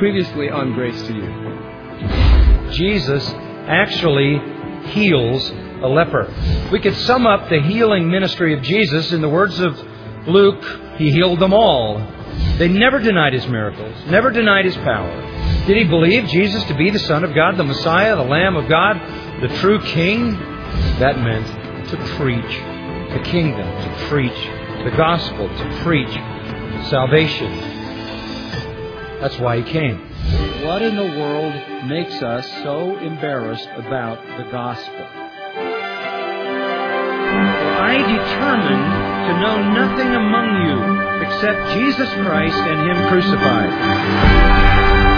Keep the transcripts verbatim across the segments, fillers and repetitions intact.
previously on Grace to You. Jesus actually heals a leper. We could sum up the healing ministry of Jesus in the words of Luke. He healed them all. They never denied His miracles, never denied His power. Did he believe Jesus to be the Son of God, the Messiah, the Lamb of God, the true King? That meant to preach the kingdom, to preach the gospel, to preach salvation. That's why He came. What in the world makes us so embarrassed about the gospel? I determined to know nothing among you except Jesus Christ and Him crucified.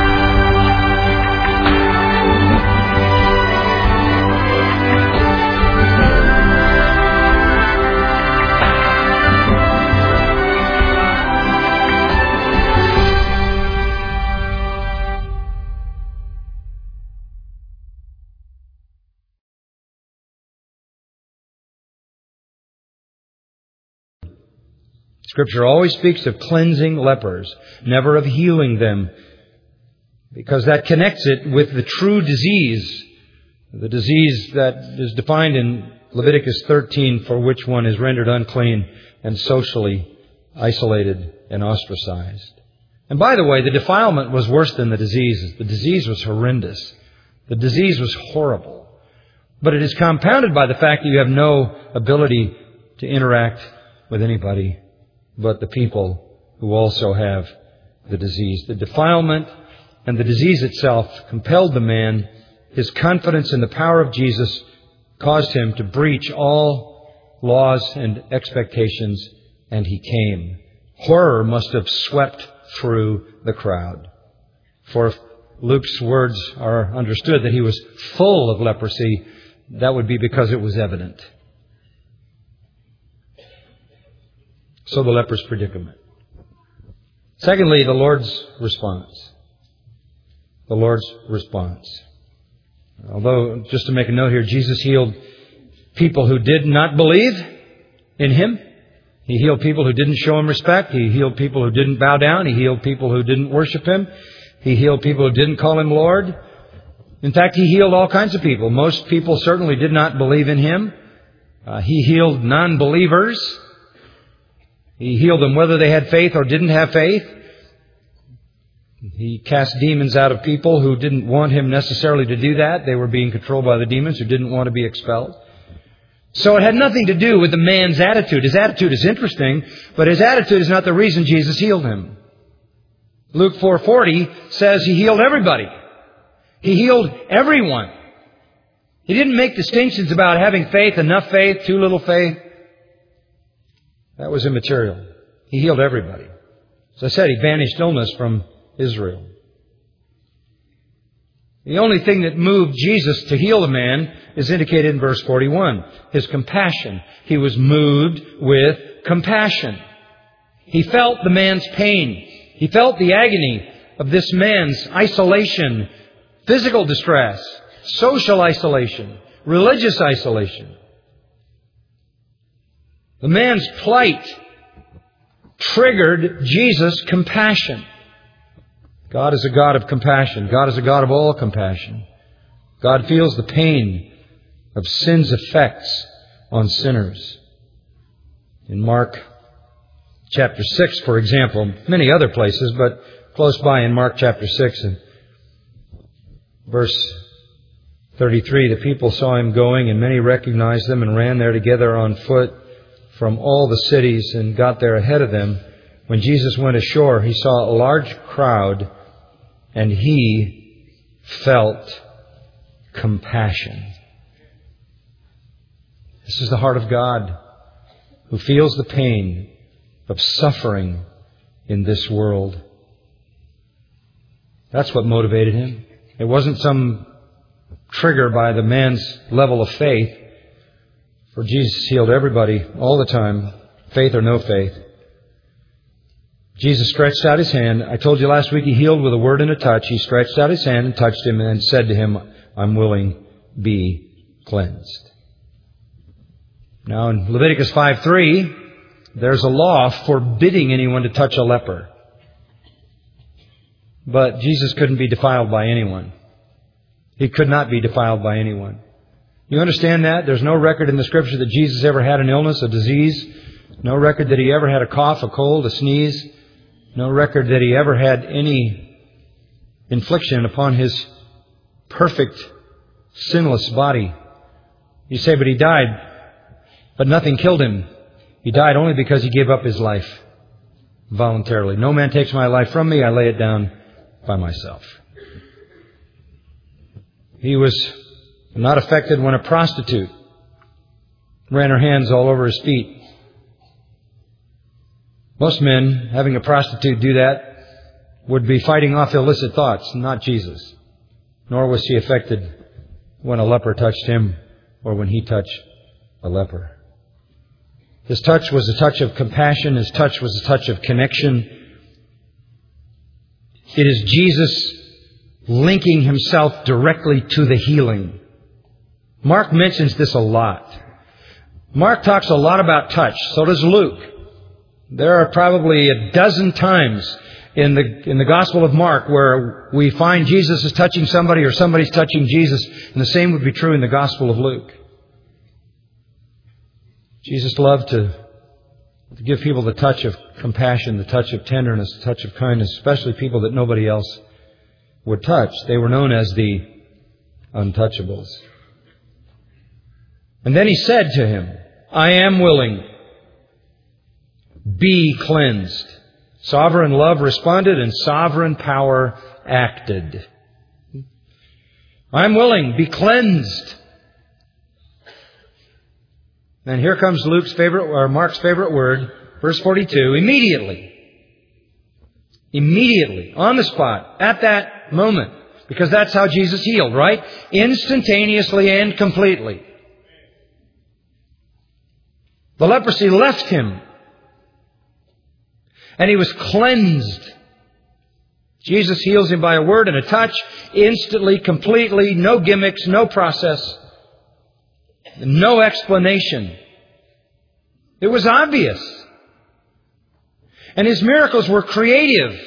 Scripture always speaks of cleansing lepers, never of healing them, because that connects it with the true disease, the disease that is defined in Leviticus thirteen, for which one is rendered unclean and socially isolated and ostracized. And by the way, the defilement was worse than the disease. The disease was horrendous. The disease was horrible. But it is compounded by the fact that you have no ability to interact with anybody but the people who also have the disease. The defilement and the disease itself compelled the man. His confidence in the power of Jesus caused him to breach all laws and expectations, and he came. Horror must have swept through the crowd. For if Luke's words are understood that he was full of leprosy, that would be because it was evident. So the leper's predicament. Secondly, the Lord's response. The Lord's response. Although, just to make a note here, Jesus healed people who did not believe in Him. He healed people who didn't show Him respect. He healed people who didn't bow down. He healed people who didn't worship Him. He healed people who didn't call Him Lord. In fact, He healed all kinds of people. Most people certainly did not believe in Him. Uh, he healed non-believers. He healed them whether they had faith or didn't have faith. He cast demons out of people who didn't want Him necessarily to do that. They were being controlled by the demons who didn't want to be expelled. So it had nothing to do with the man's attitude. His attitude is interesting, but his attitude is not the reason Jesus healed him. Luke four forty says He healed everybody. He healed everyone. He didn't make distinctions about having faith, enough faith, too little faith. That was immaterial. He healed everybody. As I said, He banished illness from Israel. The only thing that moved Jesus to heal the man is indicated in verse forty-one. His compassion. He was moved with compassion. He felt the man's pain. He felt the agony of this man's isolation, physical distress, social isolation, religious isolation. The man's plight triggered Jesus' compassion. God is a God of compassion. God is a God of all compassion. God feels the pain of sin's effects on sinners. In Mark chapter six, for example, many other places, but close by in Mark chapter six and verse thirty-three, the people saw Him going, and many recognized them and ran there together on foot from all the cities and got there ahead of them. When Jesus went ashore, He saw a large crowd, and He felt compassion. This is the heart of God, who feels the pain of suffering in this world. That's what motivated Him. It wasn't some trigger by the man's level of faith. For Jesus healed everybody all the time, faith or no faith. Jesus stretched out His hand. I told you last week He healed with a word and a touch. He stretched out His hand and touched him and said to him, I'm willing, be cleansed. Now in Leviticus five three, there's a law forbidding anyone to touch a leper. But Jesus couldn't be defiled by anyone. He could not be defiled by anyone. You understand that? There's no record in the Scripture that Jesus ever had an illness, a disease. No record that He ever had a cough, a cold, a sneeze. No record that He ever had any infliction upon His perfect, sinless body. You say, but He died, but nothing killed Him. He died only because He gave up His life voluntarily. No man takes my life from me, I lay it down by myself. He was not affected when a prostitute ran her hands all over His feet. Most men, having a prostitute do that, would be fighting off illicit thoughts, not Jesus. Nor was He affected when a leper touched Him or when He touched a leper. His touch was a touch of compassion. His touch was a touch of connection. It is Jesus linking Himself directly to the healing. Mark mentions this a lot. Mark talks a lot about touch. So does Luke. There are probably a dozen times in the in the Gospel of Mark where we find Jesus is touching somebody or somebody's touching Jesus. And the same would be true in the Gospel of Luke. Jesus loved to, to give people the touch of compassion, the touch of tenderness, the touch of kindness, especially people that nobody else would touch. They were known as the untouchables. And then He said to him, I am willing. Be cleansed. Sovereign love responded and sovereign power acted. I'm willing. Be cleansed. And here comes Luke's favorite, or Mark's favorite word, verse forty-two. Immediately. Immediately. On the spot. At that moment. Because that's how Jesus healed, right? Instantaneously and completely. The leprosy left him. And he was cleansed. Jesus heals him by a word and a touch. Instantly, completely. No gimmicks, no process. No explanation. It was obvious. And His miracles were creative.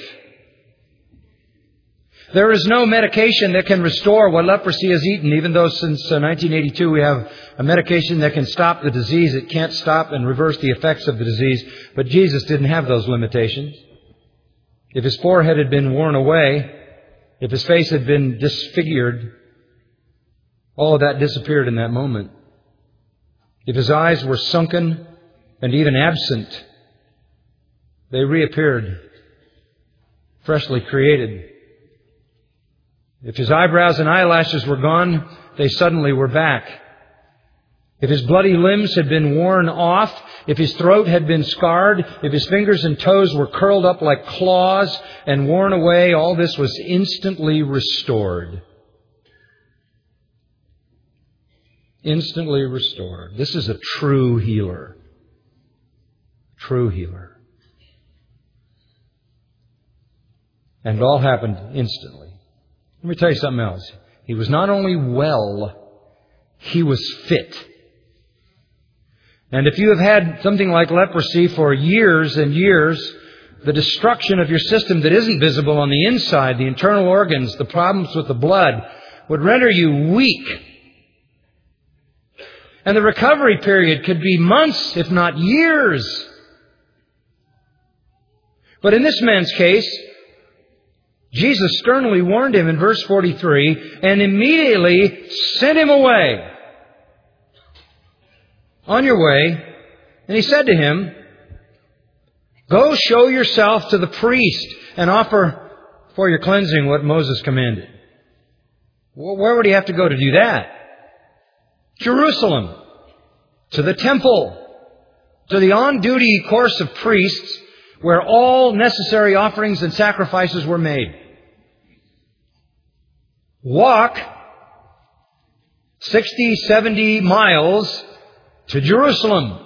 There is no medication that can restore what leprosy has eaten, even though since nineteen eighty-two we have a medication that can stop the disease. It can't stop and reverse the effects of the disease. But Jesus didn't have those limitations. If His forehead had been worn away, if His face had been disfigured, all of that disappeared in that moment. If His eyes were sunken and even absent, they reappeared, freshly created. If His eyebrows and eyelashes were gone, they suddenly were back. If His bloody limbs had been worn off, if His throat had been scarred, if His fingers and toes were curled up like claws and worn away, all this was instantly restored. Instantly restored. This is a true healer. True healer. And it all happened instantly. Let me tell you something else. He was not only well, He was fit. And if you have had something like leprosy for years and years, the destruction of your system that isn't visible on the inside, the internal organs, the problems with the blood, would render you weak. And the recovery period could be months, if not years. But in this man's case, Jesus sternly warned him in verse forty-three and immediately sent him away. On your way. And He said to him, go show yourself to the priest and offer for your cleansing what Moses commanded. Well, where would he have to go to do that? Jerusalem. To the temple. To the on-duty course of priests where all necessary offerings and sacrifices were made. Walk sixty, seventy miles to Jerusalem.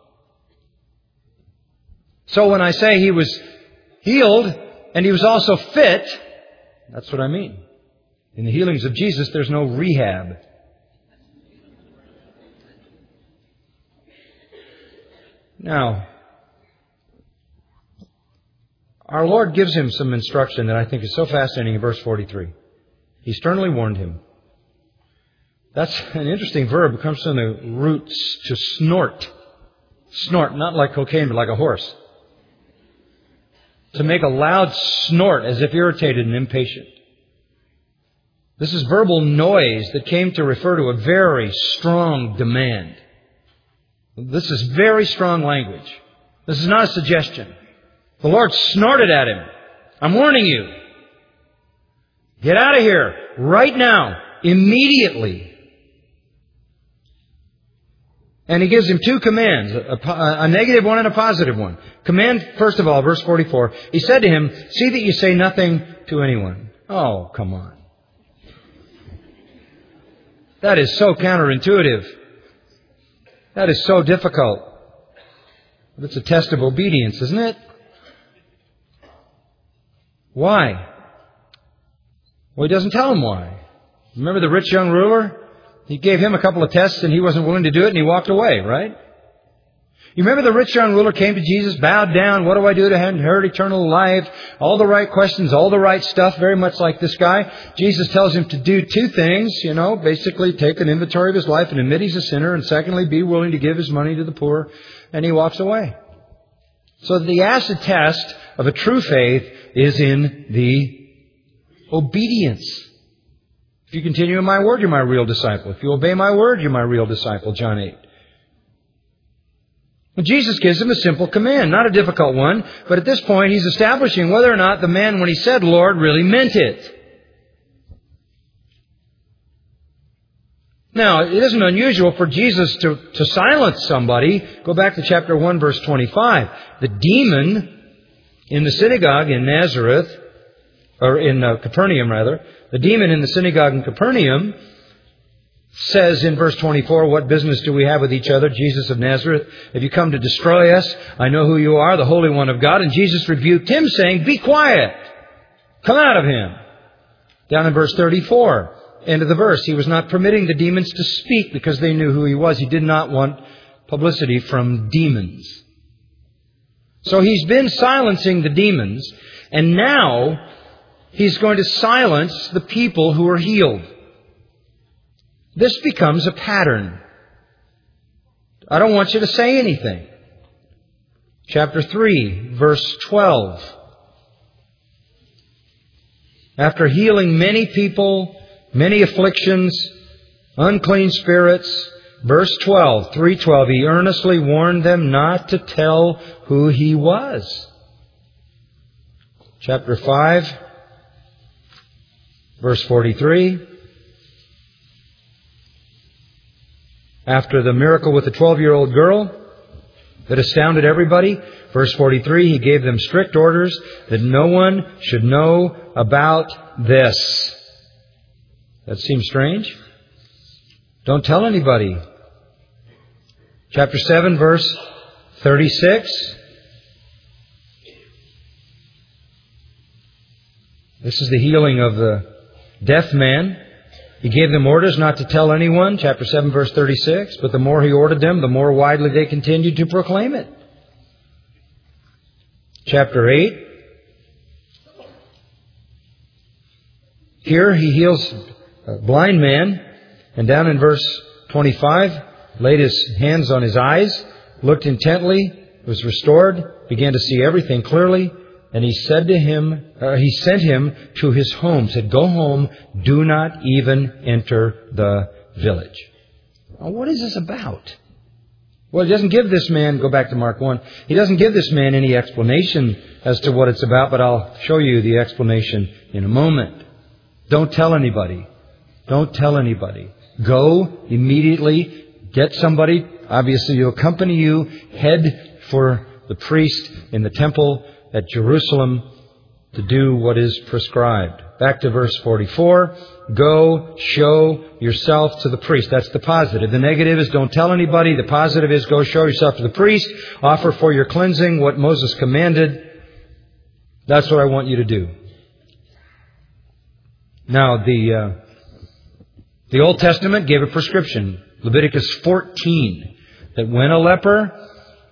So when I say he was healed and he was also fit, that's what I mean. In the healings of Jesus, there's no rehab. Now, our Lord gives him some instruction that I think is so fascinating in verse forty-three. He sternly warned him. That's an interesting verb. It comes from the root to snort. Snort, not like cocaine, but like a horse. To make a loud snort as if irritated and impatient. This is verbal noise that came to refer to a very strong demand. This is very strong language. This is not a suggestion. The Lord snorted at him. I'm warning you. Get out of here right now, immediately. And He gives him two commands, a, a negative one and a positive one. Command, first of all, verse forty-four, He said to him, see that you say nothing to anyone. Oh, come on. That is so counterintuitive. That is so difficult. It's a test of obedience, isn't it? Why? Well, He doesn't tell him why. Remember the rich young ruler? He gave him a couple of tests and he wasn't willing to do it and he walked away, right? You remember the rich young ruler came to Jesus, bowed down, what do I do to inherit eternal life? All the right questions, all the right stuff, very much like this guy. Jesus tells him to do two things, you know, basically take an inventory of his life and admit he's a sinner, and secondly, be willing to give his money to the poor, and he walks away. So the acid test of a true faith is in the obedience. If you continue in my word, you're my real disciple. If you obey my word, you're my real disciple, John eight. Well, Jesus gives him a simple command, not a difficult one, but at this point he's establishing whether or not the man, when he said Lord, really meant it. Now, it isn't unusual for Jesus to, to silence somebody. Go back to chapter one, verse twenty-five. The demon in the synagogue in Nazareth, or in uh, Capernaum rather, the demon in the synagogue in Capernaum says in verse twenty-four, what business do we have with each other, Jesus of Nazareth? Have you come to destroy us? I know who you are, the Holy One of God. And Jesus rebuked him, saying, be quiet. Come out of him. Down in verse thirty-four, end of the verse, He was not permitting the demons to speak because they knew who He was. He did not want publicity from demons. So He's been silencing the demons, and now He's going to silence the people who are healed. This becomes a pattern. I don't want you to say anything. Chapter three, verse twelve. After healing many people, many afflictions, unclean spirits, verse twelve, three twelve, He earnestly warned them not to tell who He was. Chapter five, verse forty-three. After the miracle with the twelve-year-old girl that astounded everybody, verse forty-three, He gave them strict orders that no one should know about this. That seems strange. Don't tell anybody. Chapter seven, verse thirty-six. This is the healing of the deaf man. He gave them orders not to tell anyone, chapter seven, verse thirty-six. But the more He ordered them, the more widely they continued to proclaim it. Chapter eight. Here He heals a blind man. And down in verse twenty-five, laid His hands on his eyes, looked intently, was restored, began to see everything clearly. And He said to him, uh, He sent him to his home, said, go home, do not even enter the village. Now, what is this about? Well, He doesn't give this man, go back to Mark one, He doesn't give this man any explanation as to what it's about, but I'll show you the explanation in a moment. Don't tell anybody. Don't tell anybody. Go immediately, get somebody, obviously to accompany you, head for the priest in the temple at Jerusalem to do what is prescribed. Back to verse forty-four. Go, show yourself to the priest. That's the positive. The negative is don't tell anybody. The positive is go show yourself to the priest. Offer for your cleansing what Moses commanded. That's what I want you to do. Now, the uh, the Old Testament gave a prescription. Leviticus fourteen. That when a leper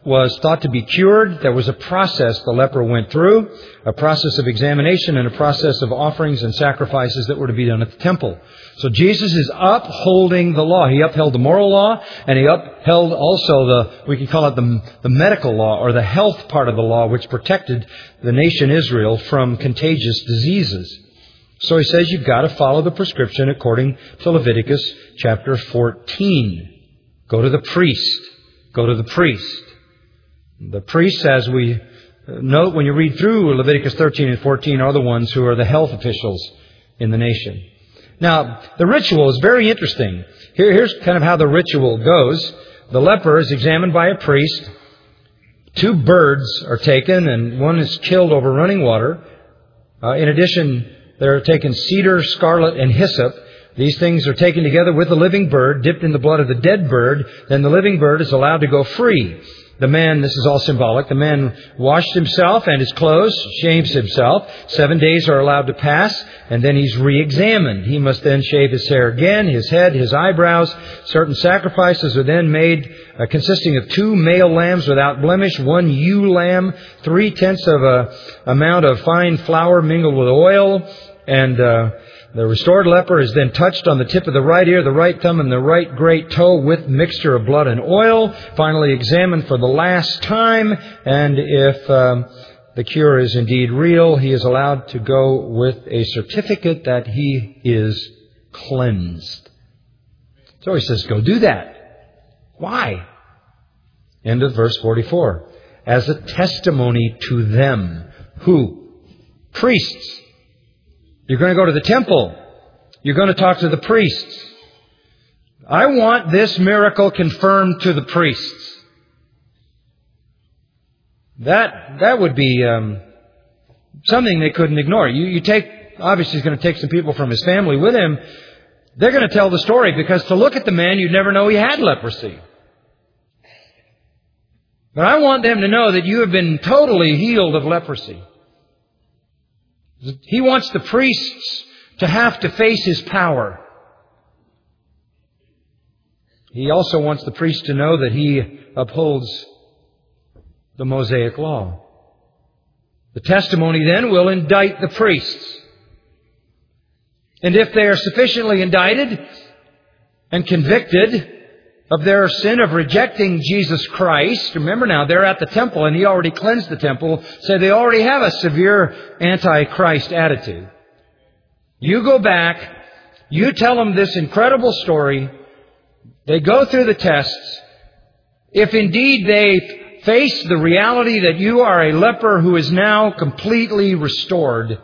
was thought to be cured. There was a process the leper went through, a process of examination and a process of offerings and sacrifices that were to be done at the temple. So Jesus is upholding the law. He upheld the moral law, and He upheld also the, we can call it the, the medical law, or the health part of the law, which protected the nation Israel from contagious diseases. So He says you've got to follow the prescription according to Leviticus chapter fourteen. Go to the priest. Go to the priest. The priests, as we note when you read through Leviticus thirteen and fourteen, are the ones who are the health officials in the nation. Now, the ritual is very interesting. Here, here's kind of how the ritual goes. The leper is examined by a priest. Two birds are taken, and one is killed over running water. Uh, in addition, they're taken cedar, scarlet, and hyssop. These things are taken together with the living bird, dipped in the blood of the dead bird. Then the living bird is allowed to go free. The man, this is all symbolic, the man washed himself and his clothes, shaves himself. Seven days are allowed to pass, and then he's re-examined. He must then shave his hair again, his head, his eyebrows. Certain sacrifices are then made uh, consisting of two male lambs without blemish, one ewe lamb, three-tenths of a amount of fine flour mingled with oil, and uh, the restored leper is then touched on the tip of the right ear, the right thumb, and the right great toe with mixture of blood and oil. Finally examined for the last time. And if um, the cure is indeed real, he is allowed to go with a certificate that he is cleansed. So he says, go do that. Why? End of verse forty-four. As a testimony to them. Who? Priests. You're going to go to the temple. You're going to talk to the priests. I want this miracle confirmed to the priests. That that would be um, something they couldn't ignore. You, you take, obviously he's going to take some people from his family with him. They're going to tell the story, because to look at the man, you'd never know he had leprosy. But I want them to know that you have been totally healed of leprosy. He wants the priests to have to face his power. He also wants the priests to know that he upholds the Mosaic law. The testimony then will indict the priests. And if they are sufficiently indicted and convicted of their sin of rejecting Jesus Christ. Remember now, they're at the temple and He already cleansed the temple, so they already have a severe anti-Christ attitude. You go back, you tell them this incredible story, they go through the tests. If indeed they face the reality that you are a leper who is now completely restored,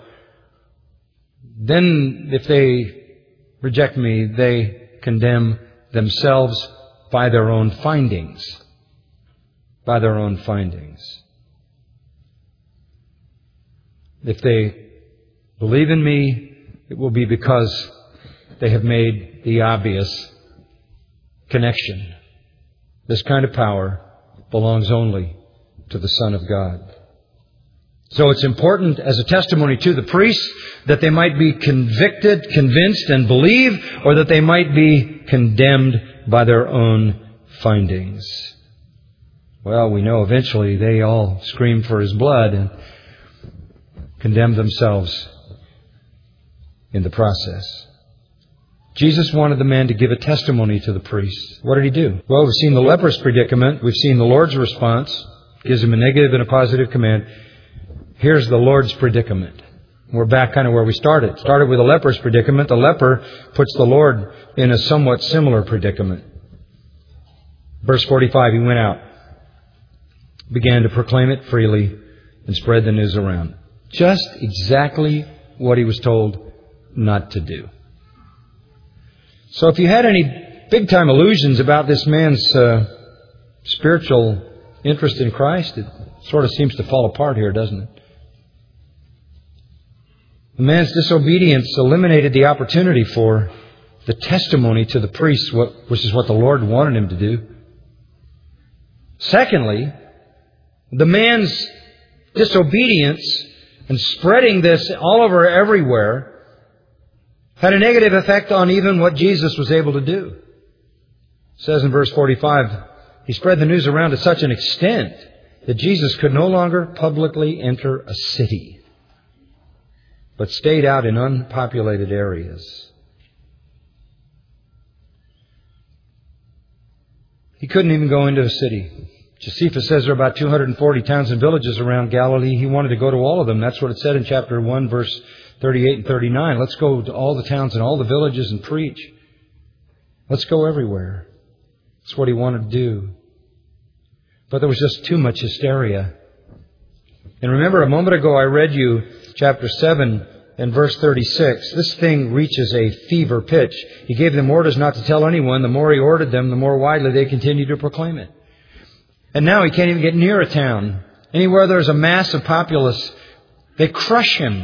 then if they reject me, they condemn themselves by their own findings. By their own findings. If they believe in me, it will be because they have made the obvious connection. This kind of power belongs only to the Son of God. So it's important as a testimony to the priests that they might be convicted, convinced, and believe, or that they might be condemned by their own findings. Well, we know eventually they all screamed for His blood and condemned themselves in the process. Jesus wanted the man to give a testimony to the priests. What did He do? Well, we've seen the leper's predicament. We've seen the Lord's response. Gives him a negative and a positive command. Here's the Lord's predicament. We're back kind of where we started. Started with the leper's predicament. The leper puts the Lord in a somewhat similar predicament. Verse forty-five, He went out, began to proclaim it freely, and spread the news around. Just exactly what He was told not to do. So if you had any big-time illusions about this man's uh, spiritual interest in Christ, it sort of seems to fall apart here, doesn't it? The man's disobedience eliminated the opportunity for the testimony to the priests, which is what the Lord wanted him to do. Secondly, the man's disobedience and spreading this all over everywhere had a negative effect on even what Jesus was able to do. It says in verse forty-five, He spread the news around to such an extent that Jesus could no longer publicly enter a city, but stayed out in unpopulated areas. He couldn't even go into a city. Josephus says there are about two hundred forty towns and villages around Galilee. He wanted to go to all of them. That's what it said in chapter one, verse thirty-eight and thirty-nine. Let's go to all the towns and all the villages and preach. Let's go everywhere. That's what he wanted to do. But there was just too much hysteria. And remember, a moment ago I read you chapter seven and verse thirty-six. This thing reaches a fever pitch. He gave them orders not to tell anyone. The more he ordered them, the more widely they continued to proclaim it. And now he can't even get near a town. Anywhere there's a mass of populace, they crush him.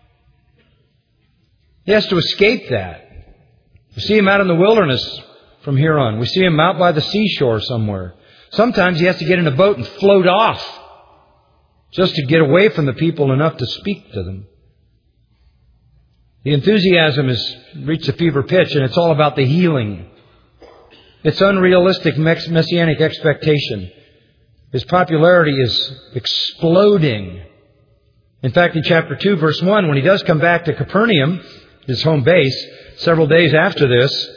He has to escape that. We see him out in the wilderness from here on. We see him out by the seashore somewhere. Sometimes he has to get in a boat and float off just to get away from the people enough to speak to them. The enthusiasm has reached a fever pitch, and it's all about the healing. It's unrealistic messianic expectation. His popularity is exploding. In fact, in chapter two, verse one, when he does come back to Capernaum, his home base, several days after this,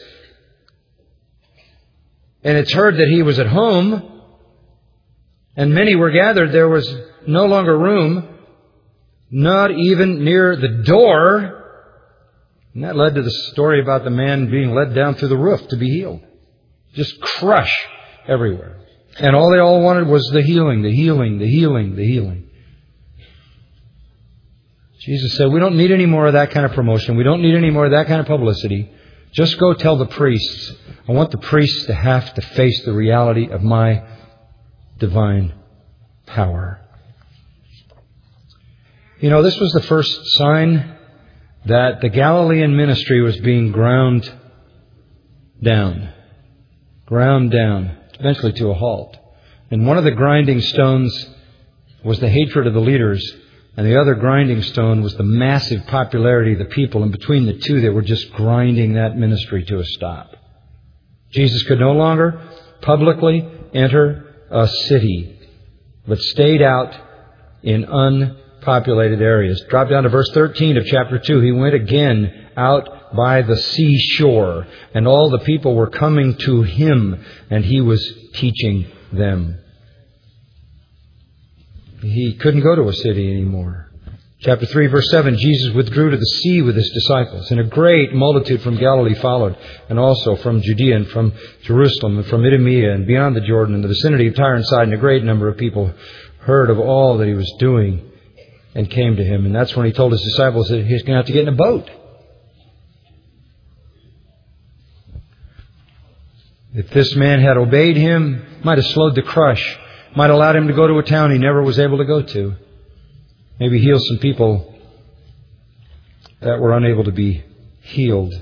and it's heard that he was at home, and many were gathered, there was no longer room, not even near the door. And that led to the story about the man being led down through the roof to be healed. Just crush everywhere. And all they all wanted was the healing, the healing, the healing, the healing. Jesus said, we don't need any more of that kind of promotion. We don't need any more of that kind of publicity. Just go tell the priests. I want the priests to have to face the reality of my divine power. You know, this was the first sign that the Galilean ministry was being ground down. Ground down, eventually to a halt. And one of the grinding stones was the hatred of the leaders, and the other grinding stone was the massive popularity of the people. And between the two, they were just grinding that ministry to a stop. Jesus could no longer publicly enter a city, but stayed out in unpopulated areas. Drop down to verse thirteen of chapter two. He went again out by the seashore, and all the people were coming to him, and he was teaching them. He couldn't go to a city anymore. Chapter three, verse seven, Jesus withdrew to the sea with his disciples, and a great multitude from Galilee followed, and also from Judea and from Jerusalem and from Idumea and beyond the Jordan and the vicinity of Tyre and Sidon. And a great number of people heard of all that he was doing and came to him. And that's when he told his disciples that he's going to have to get in a boat. If this man had obeyed him, might have slowed the crush, might have allowed him to go to a town he never was able to go to. Maybe heal some people that were unable to be healed.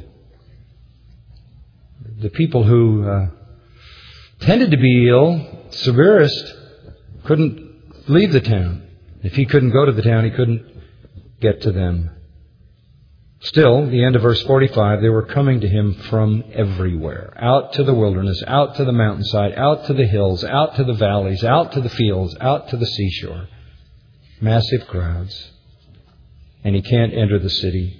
The people who uh, tended to be ill, severest, couldn't leave the town. If he couldn't go to the town, he couldn't get to them. Still, the end of verse forty-five, they were coming to him from everywhere. Out to the wilderness, out to the mountainside, out to the hills, out to the valleys, out to the fields, out to the seashore. Massive crowds. And he can't enter the city.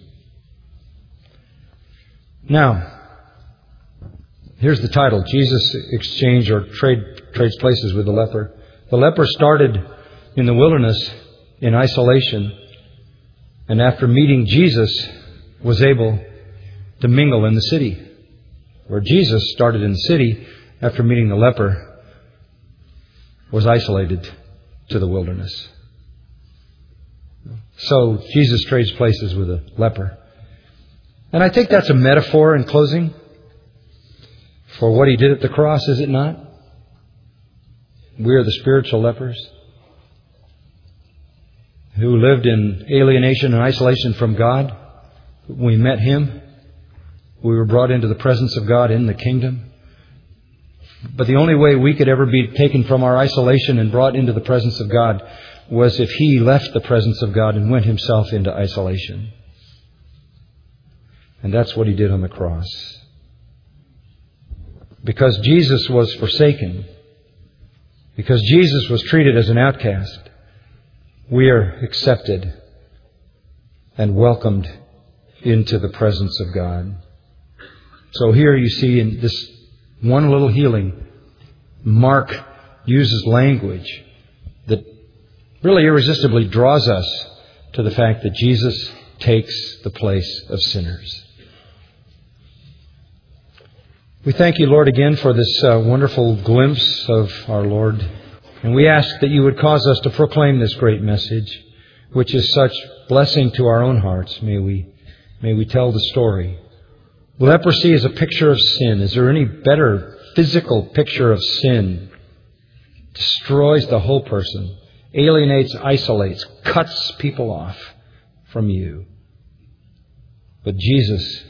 Now, here's the title. Jesus exchanged or trade, trades places with the leper. The leper started in the wilderness in isolation. And after meeting Jesus, was able to mingle in the city. Where Jesus started in the city, after meeting the leper, was isolated to the wilderness. So Jesus trades places with a leper. And I think that's a metaphor in closing for what he did at the cross, is it not? We are the spiritual lepers who lived in alienation and isolation from God. We met him. We were brought into the presence of God in the kingdom. But the only way we could ever be taken from our isolation and brought into the presence of God was if he left the presence of God and went himself into isolation. And that's what he did on the cross. Because Jesus was forsaken, Because Jesus was treated as an outcast, we are accepted and welcomed into the presence of God. So here you see in this one little healing, Mark uses language that really irresistibly draws us to the fact that Jesus takes the place of sinners. We thank you, Lord, again for this uh, wonderful glimpse of our Lord. And we ask that you would cause us to proclaim this great message, which is such blessing to our own hearts. May we, may we tell the story. Leprosy is a picture of sin. Is there any better physical picture of sin? Destroys the whole person, alienates, isolates, cuts people off from you. But Jesus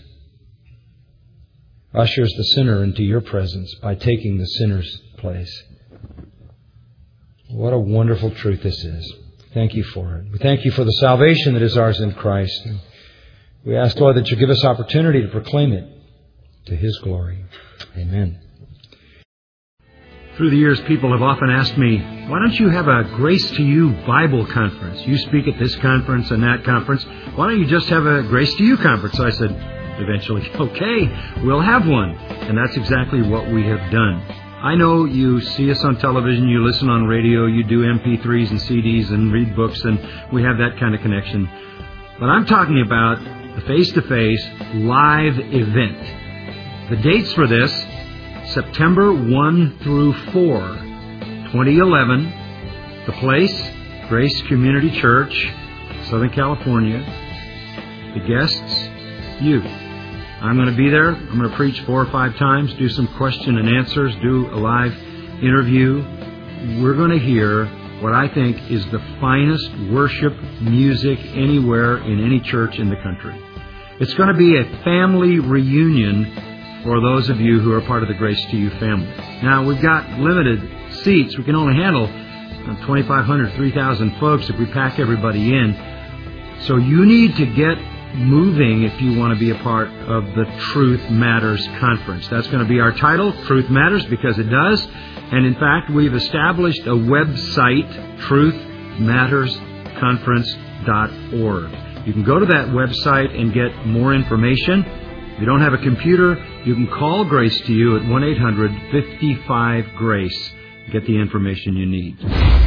ushers the sinner into your presence by taking the sinner's place. What a wonderful truth this is. Thank you for it. We thank you for the salvation that is ours in Christ. And we ask, Lord, that you give us opportunity to proclaim it to His glory. Amen. Through the years, people have often asked me, why don't you have a Grace to You Bible conference? You speak at this conference and that conference. Why don't you just have a Grace to You conference? So I said, eventually, okay, we'll have one. And that's exactly what we have done. I know you see us on television, you listen on radio, you do M P threes and C Ds and read books, and we have that kind of connection. But I'm talking about the face-to-face live event. The dates for this, September first through fourth, twenty eleven. The place, Grace Community Church, Southern California. The guests, you. I'm going to be there. I'm going to preach four or five times, do some question and answers, do a live interview. We're going to hear what I think is the finest worship music anywhere in any church in the country. It's going to be a family reunion for those of you who are part of the Grace to You family. Now, we've got limited seats. We can only handle twenty-five hundred, three thousand folks if we pack everybody in. So you need to get moving if you want to be a part of the Truth Matters Conference. That's going to be our title, Truth Matters, because it does. And in fact, we've established a website, truth matters conference dot org. You can go to that website and get more information. If you don't have a computer, you can call Grace to You at one eight hundred, five five, GRACE. Get the information you need.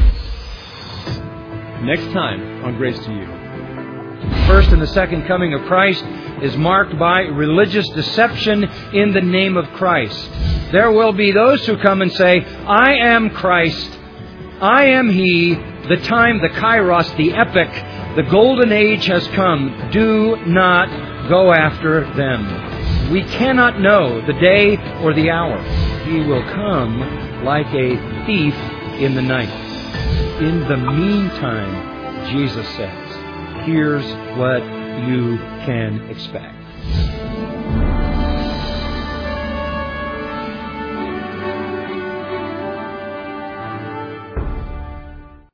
Next time on Grace to You. First and the second coming of Christ is marked by religious deception in the name of Christ. There will be those who come and say, I am Christ. I am He. The time, the kairos, the epic, the golden age has come. Do not go after them. We cannot know the day or the hour. He will come like a thief in the night. In the meantime, Jesus says, here's what you can expect.